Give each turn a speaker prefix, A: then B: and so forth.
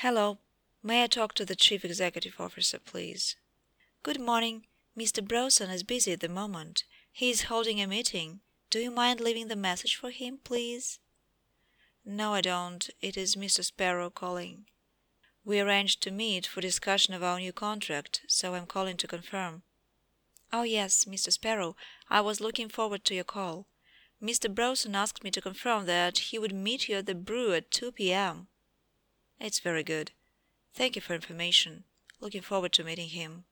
A: Hello. May I talk to the Chief Executive Officer, please? Good morning. Mr. Broughton is busy at the moment. He is holding a meeting. Do you mind leaving the message for him, please? No, I don't. It is Mr. Sparrow calling. We arranged to meet for discussion of our new contract, so I'm calling to confirm. Oh, yes, Mr. Sparrow. I was looking forward to your call. Mr. Broughton asked me to confirm that he would meet you at the brew at 2 p.m. It's very good. Thank you for information. Looking forward to meeting him.